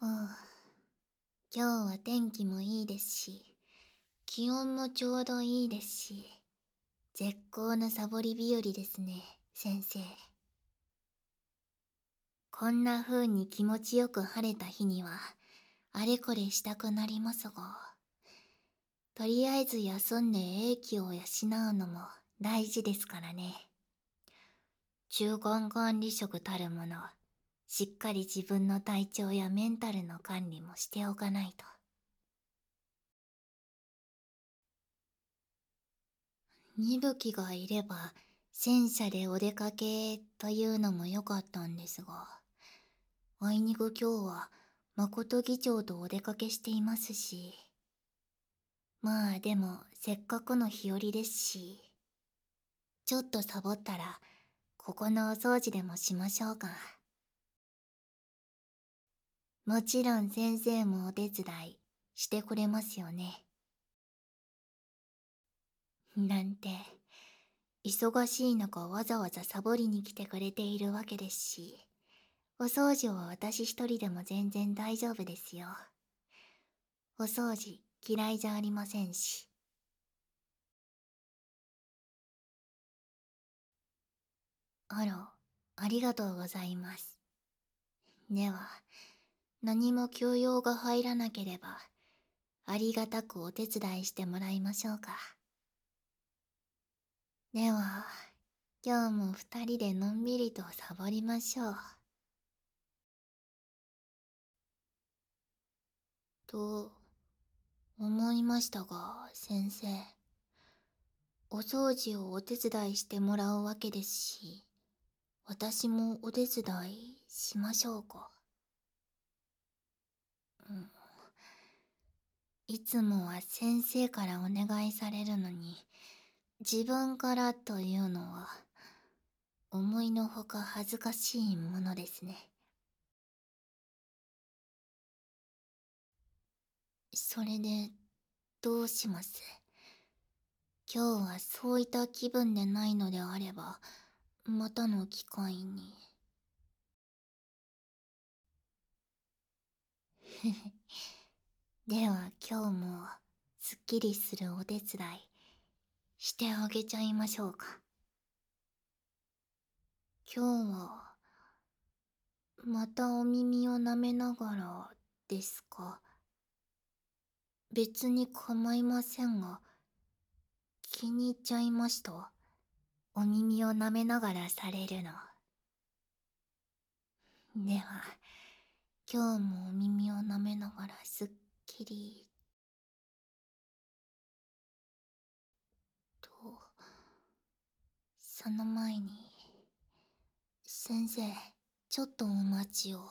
今日は天気もいいですし、気温もちょうどいいですし、絶好のサボり日和ですね、先生。こんな風に気持ちよく晴れた日には、あれこれしたくなりますが、とりあえず休んで英気を養うのも大事ですからね。中間管理職たるもの、しっかり自分の体調やメンタルの管理もしておかないと。二吹きがいれば戦車でお出かけというのも良かったんですが、あいにく今日は誠議長とお出かけしていますし、まあでもせっかくの日和ですし、ちょっとサボったらここのお掃除でもしましょうか。もちろん先生もお手伝いしてくれますよね。なんて、忙しい中わざわざサボりに来てくれているわけですし、お掃除は私一人でも全然大丈夫ですよ。お掃除嫌いじゃありませんし。あら、ありがとうございます。では、何も休養が入らなければ、ありがたくお手伝いしてもらいましょうか。では、今日も二人でのんびりとサボりましょう。と、思いましたが、先生。お掃除をお手伝いしてもらうわけですし、私もお手伝いしましょうか。うん、いつもは先生からお願いされるのに、自分からというのは、思いのほか恥ずかしいものですね。それで、どうします？今日はそういった気分でないのであれば、またの機会に。では今日も、すっきりするお手伝い、してあげちゃいましょうか。今日は、またお耳を舐めながらですか？別に構いませんが、気に入っちゃいました。お耳を舐めながらされるの。では、今日もお耳を舐めながらすっきりと、その前に、先生、ちょっとお待ちを。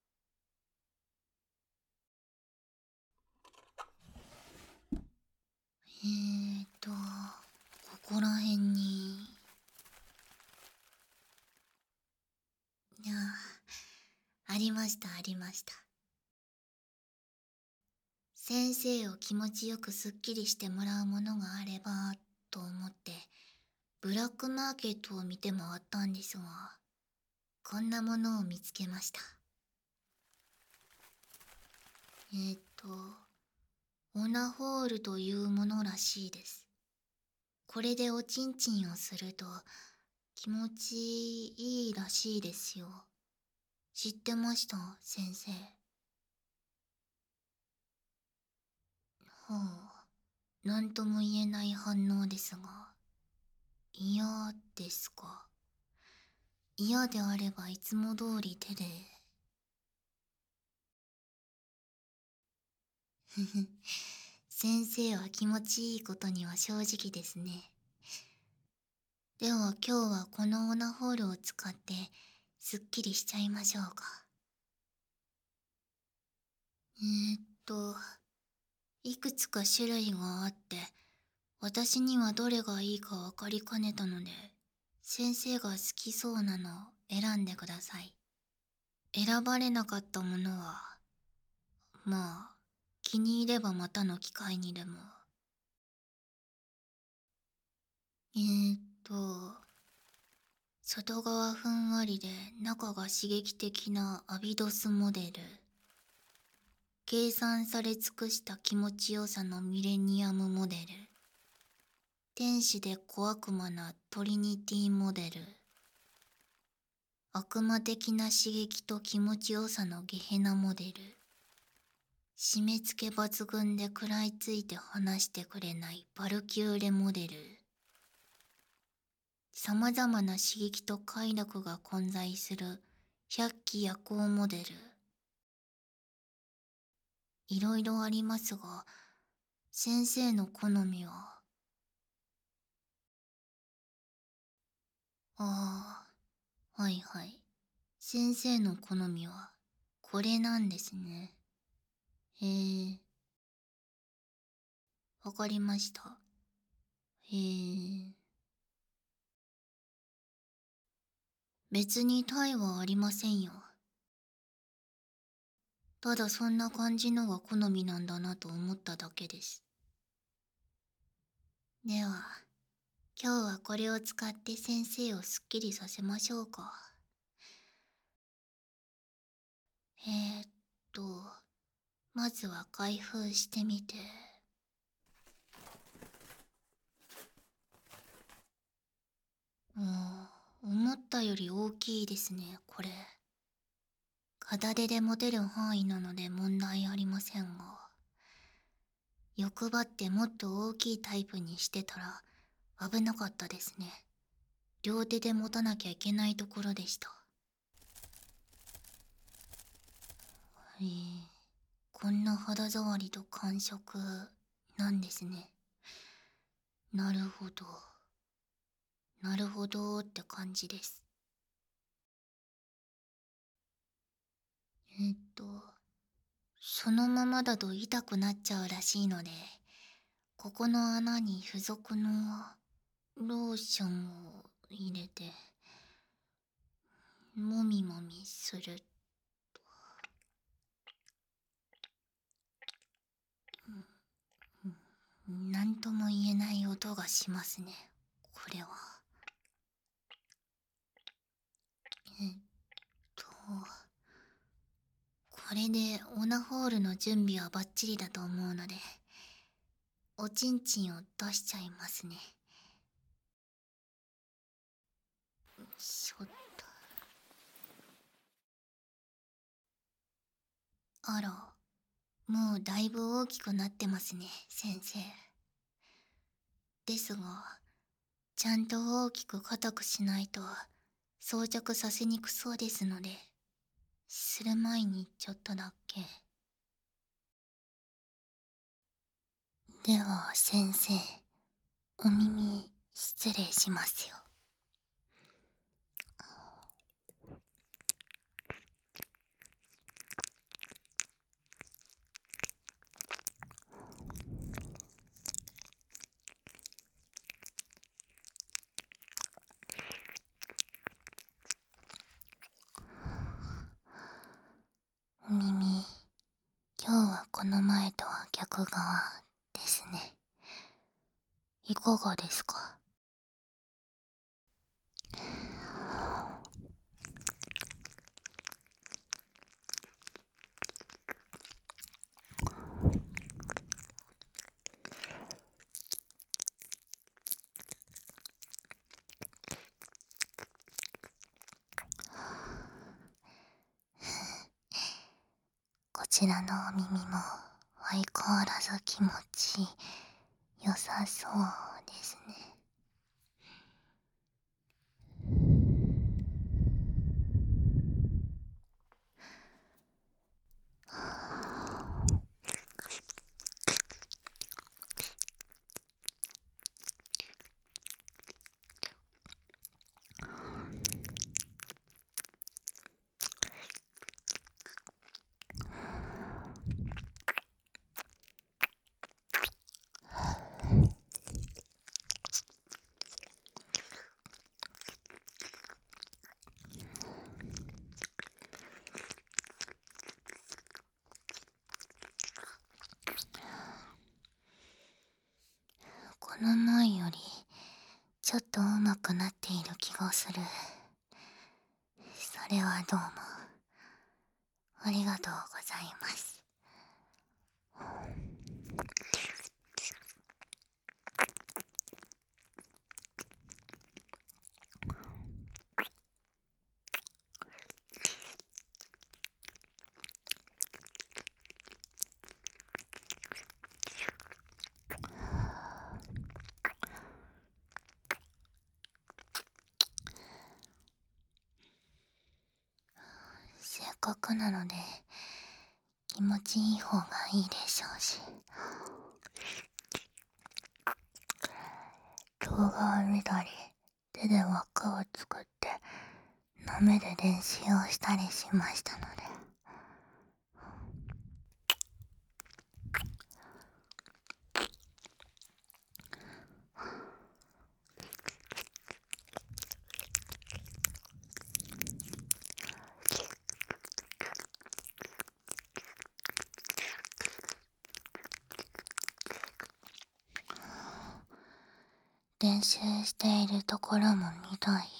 ここら辺に。ありましたありました。先生を気持ちよくすっきりしてもらうものがあればと思ってブラックマーケットを見て回ったんですが、こんなものを見つけました。オナホールというものらしいです。これでおちんちんをすると気持ちいいらしいですよ。知ってました、先生？はあ、なんとも言えない反応ですが。嫌ですか？嫌であればいつも通り手で。ふふ、先生は気持ちいいことには正直ですね。では今日はこのオナホールを使ってすっきりしちゃいましょうか。ーっと、いくつか種類があって、私にはどれがいいか分かりかねたので、先生が好きそうなのを選んでください。選ばれなかったものは、まあ、気に入ればまたの機会にでも。えーっと、外側ふんわりで中が刺激的なアビドスモデル。 計算され尽くした気持ちよさのミレニアムモデル。天使で小悪魔なトリニティモデル。悪魔的な刺激と気持ちよさのゲヘナモデル。締め付け抜群で食らいついて話してくれないバルキューレモデル。様々な刺激と快楽が混在する百鬼夜行モデル。いろいろありますが、先生の好みは。はいはい。先生の好みはこれなんですね。へえ。わかりました。へえ。別に他はありませんよ。ただそんな感じのが好みなんだなと思っただけです。では、今日はこれを使って先生をすっきりさせましょうか。えーっと、まずは開封してみて。思ったより大きいですね、これ。片手で持てる範囲なので問題ありませんが。欲張ってもっと大きいタイプにしてたら危なかったですね。両手で持たなきゃいけないところでした。こんな肌触りと感触なんですね。なるほど。なるほどって感じです。そのままだと痛くなっちゃうらしいので、ここの穴に付属のローションを入れて、もみもみすると。なんとも言えない音がしますね、これは。えっと、これでオナホールの準備はバッチリだと思うので、おちんちんを出しちゃいますね。しょっと。あら、もうだいぶ大きくなってますね、先生。ですが、ちゃんと大きく硬くしないと装着させにくそうですので、する前にちょっとだけ。では先生、お耳失礼しますよ。お耳、今日はこの前とは逆側ですね。いかがですか？こちらのお耳も相変わらず気持ち良さそうですね。この前よりちょっと上手くなっている気がする。それはどうもありがとうございます。 かくなので気持ちいい方がいいでしょうし、動画を見たり手で輪っかを作って舐めで練習をしたりしましたので、練習しているところも見たい。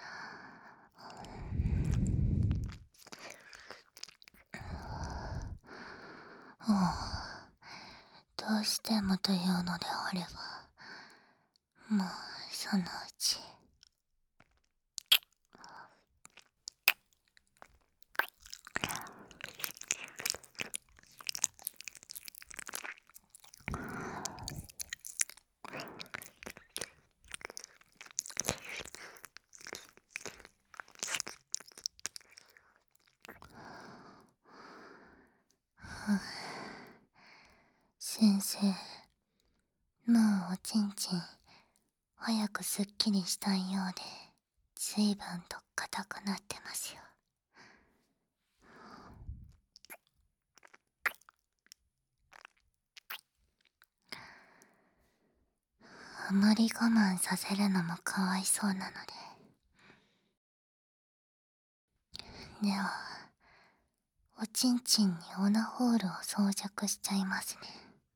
どうしてもというのであれば、もうそのうち。先生、もうおちんちん早くすっきりしたいようで随分と硬くなってますよ。あまり我慢させるのもかわいそうなので。では、おちんちんにオナホールを装着しちゃいますね。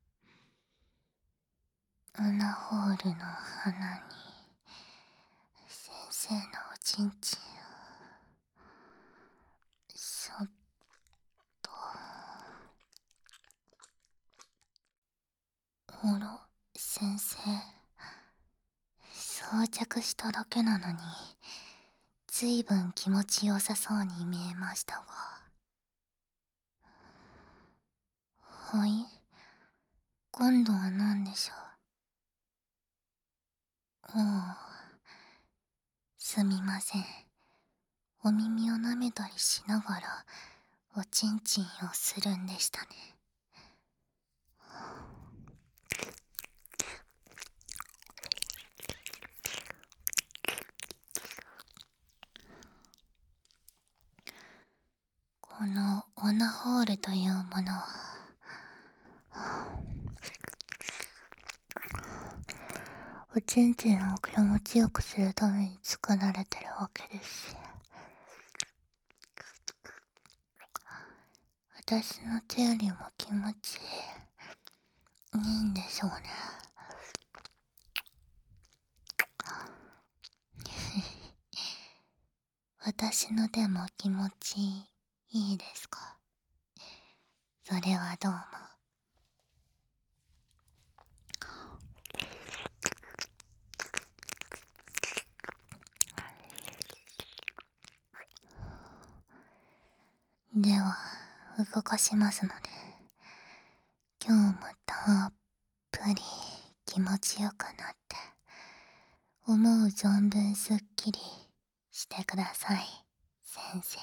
オナホールの穴に先生のおちんちんをそっと。あら、先生、装着しただけなのにずいぶん気持ちよさそうに見えましたが。はい、今度は何でしょう。すみません。お耳を舐めたりしながらおちんちんをするんでしたね。このオナホールというものはおちんちんを気持ちよくするために作られてるわけですし、私の手よりも気持ちいいんでしょうね。私のでも気持ちいいですか？それはどうも。では動かしますので、今日もたっぷり気持ちよくなって思う存分すっきりしてください、先生。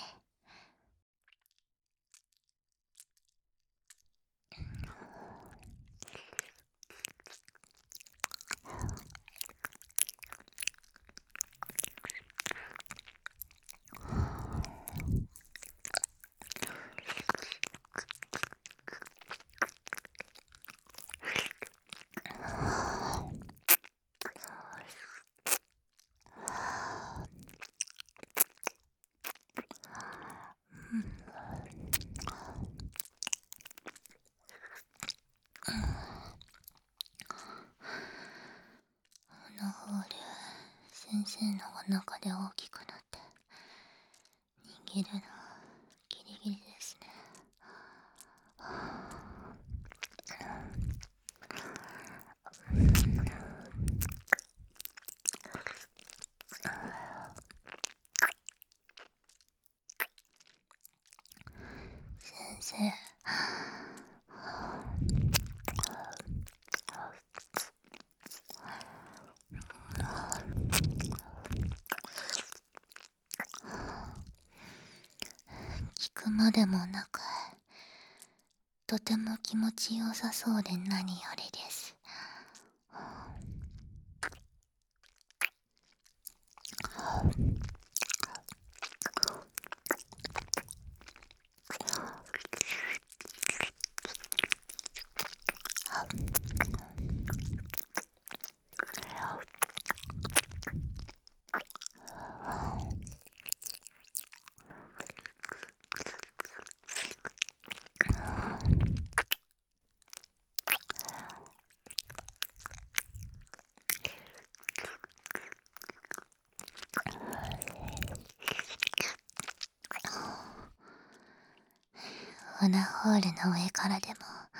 オナホール、先生のお腹で大きくなって握るのギリギリですね。先生、聞くまでもなく、とても気持ちよさそうで何よりです。オナホールの上からでも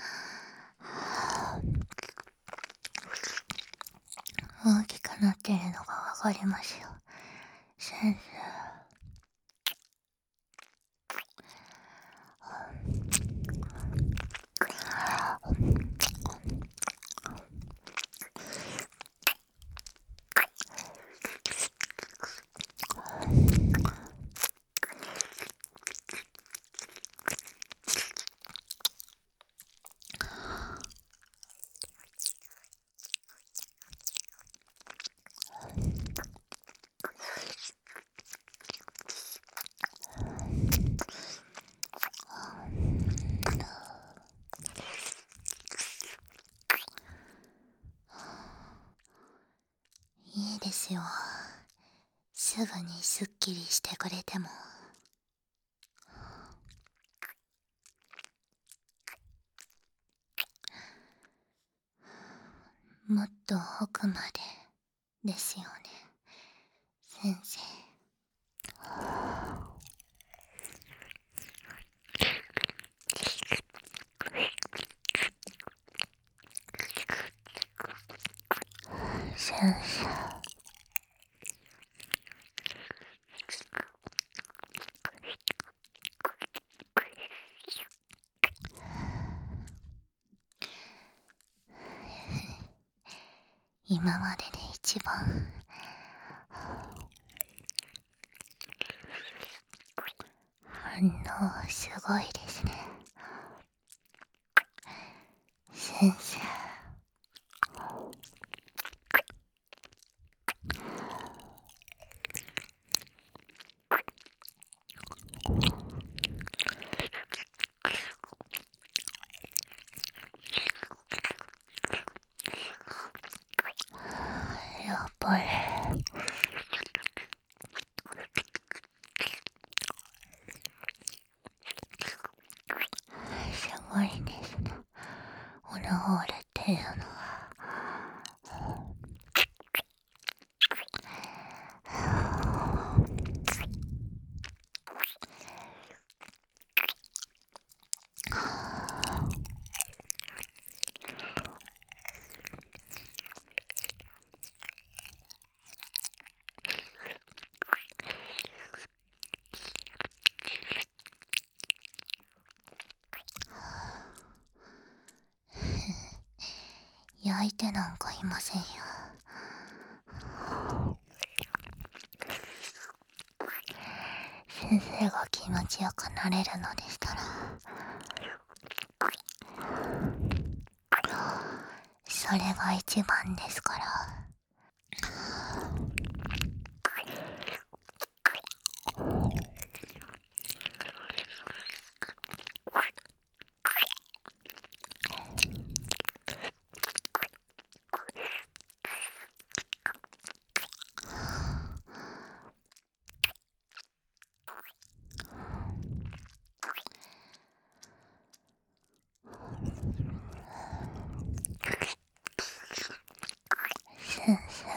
大きくなってるのがわかりますよ、先生。いいですよ、すぐにすっきりしてくれても。もっと奥までですよね、先生。先生、今までで一番反応すごいですね、先生。やっぱりすごいですね、オナホールっていうのは。焼いてなんかいませんよ。先生が気持ちよくなれるのでしたら、それが一番ですから。先生、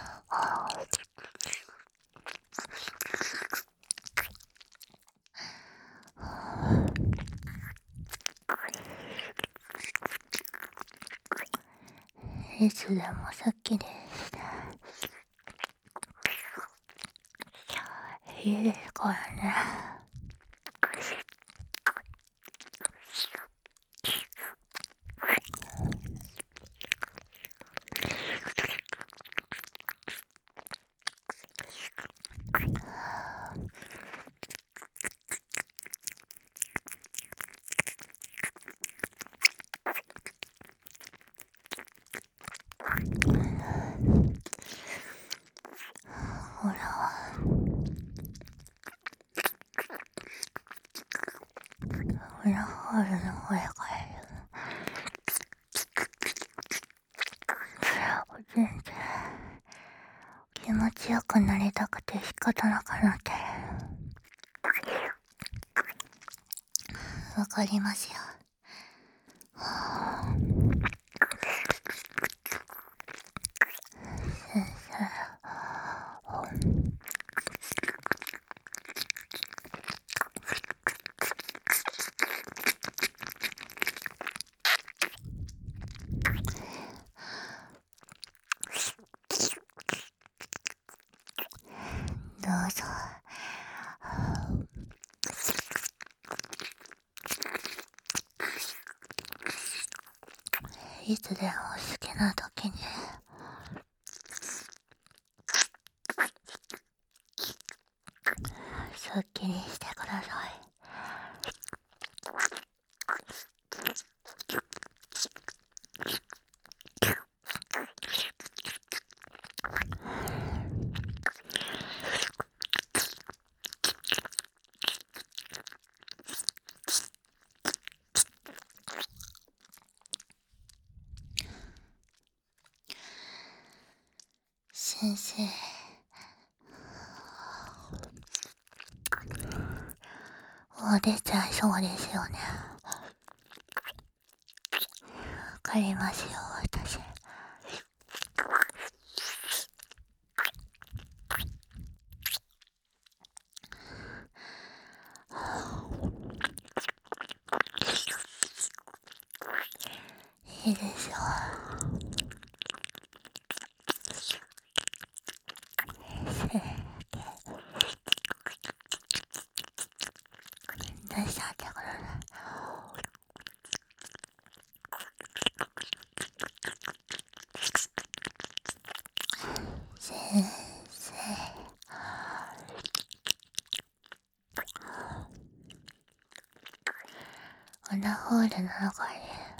いつでもさっきでして。いいですからね。 ールの声が全然気持ちよくなりたくて仕方なくなって。わかりますよ。先生。どうぞ。いつでも好きな時にすっきりしてください。先生、お出ちゃいそうですよね。わかりますよ、私。いいですよ。出しちゃってください。先生、オナホールの中に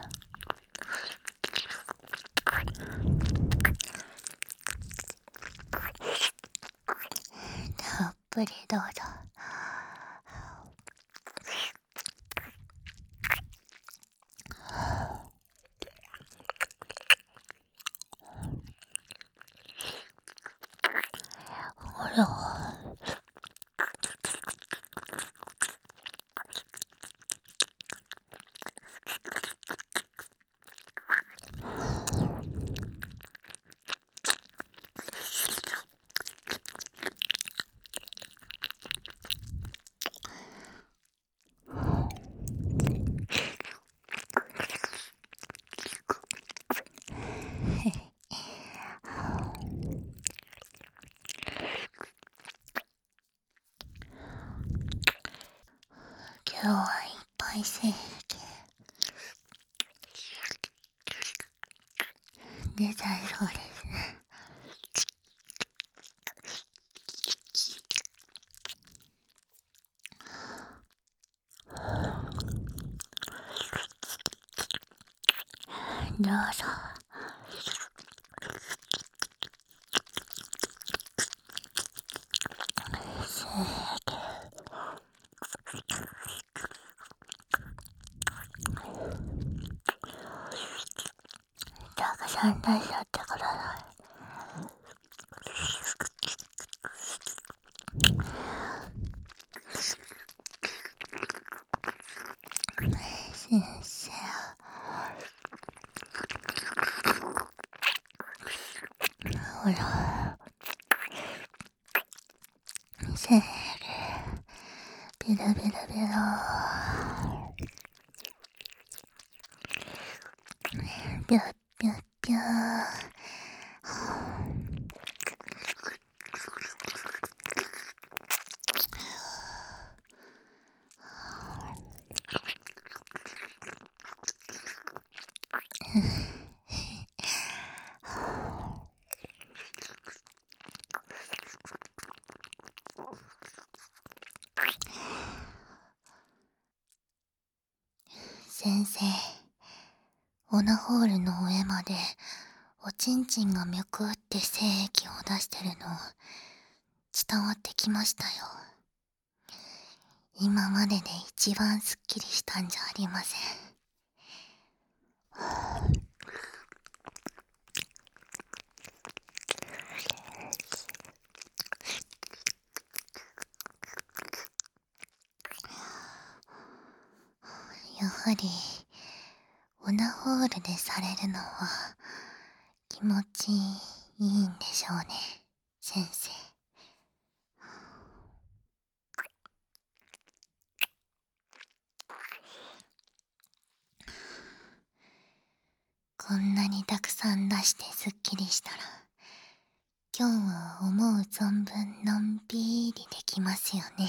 たっぷりどうぞ。ほら。今日はいっぱい精液出ちゃいそうですね。どうぞ。たくさん出しちゃってください。先生、ほら、精液ビルビルビルビュッビュッビュー。先生、オナホールの上までおちんちんがめくって精液を出してるの伝わってきましたよ。 今までで一番すっきりしたんじゃありません。やはりオナホールでされるのは気持ちいいんでしょうね、先生。こんなにたくさん出してすっきりしたら、今日は思う存分のんびりできますよね。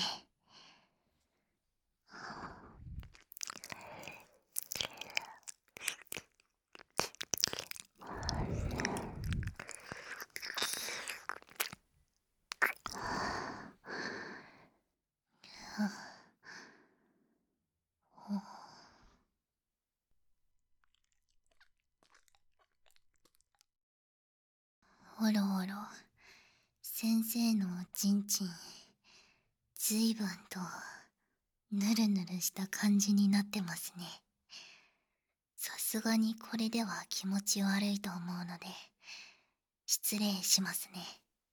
ほろほろ、先生のおちんちん、ずいぶんとぬるぬるした感じになってますね。さすがにこれでは気持ち悪いと思うので、失礼しますね。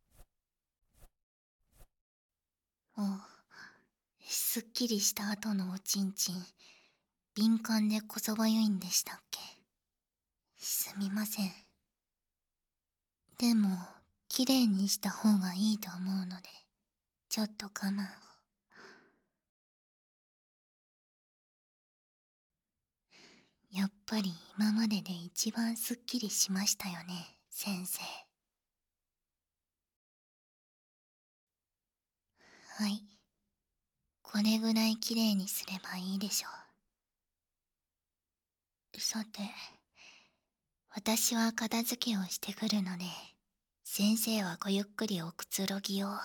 お、すっきりした後のおちんちん、敏感でこそばゆいんでしたっけ？すみません。でも、きれいにした方がいいと思うので、ちょっと我慢を。やっぱり今までで一番すっきりしましたよね、先生。はい。これぐらいきれいにすればいいでしょう。さて、私は片付けをしてくるので、先生はごゆっくりおくつろぎを。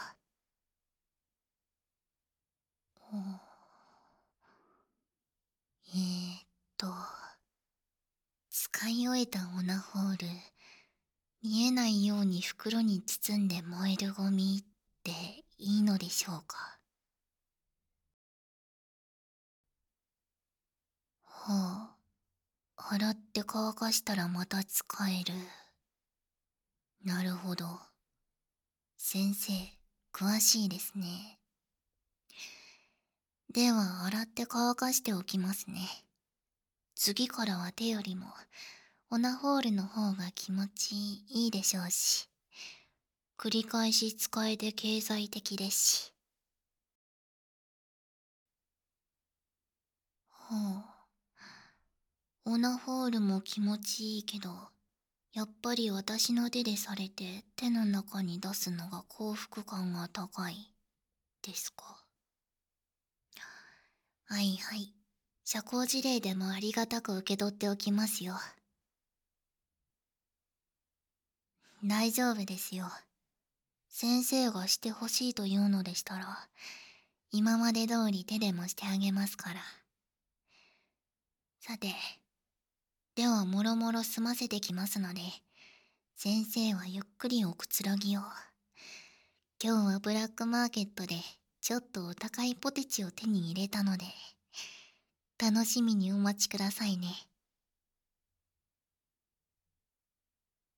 えーっと、使い終えたオナホール、見えないように袋に包んで燃えるゴミっていいのでしょうか？はあ、洗って乾かしたらまた使える。なるほど。先生、詳しいですね。では、洗って乾かしておきますね。次からは手よりも、オナホールの方が気持ちいいでしょうし、繰り返し使えて経済的ですし。はあ、オナホールも気持ちいいけど、やっぱり私の手でされて手の中に出すのが幸福感が高いですか？はいはい。社交辞令でもありがたく受け取っておきますよ。大丈夫ですよ。先生がしてほしいというのでしたら、今まで通り手でもしてあげますから。さて、ではもろもろ済ませてきますので、先生はゆっくりおくつろぎを。今日はブラックマーケットでちょっとお高いポテチを手に入れたので、楽しみにお待ちくださいね。